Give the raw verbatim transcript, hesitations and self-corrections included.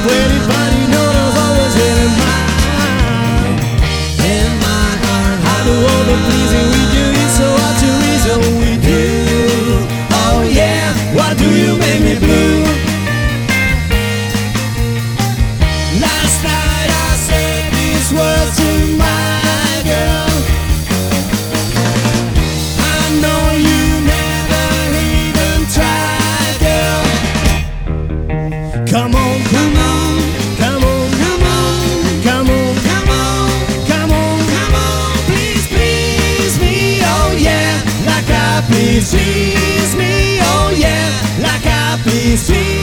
pretty funny note was always in my, in my heart. How do all the pleasing we do is so hard to reason we do. Oh yeah, why do you make me blue? Last night I said these words to my girl. I know you never even tried, girl. Come on, come on, come on, come on, come on, come on, come on, come on. Please, please me, oh yeah, like I please, please me, oh yeah, like I please, please.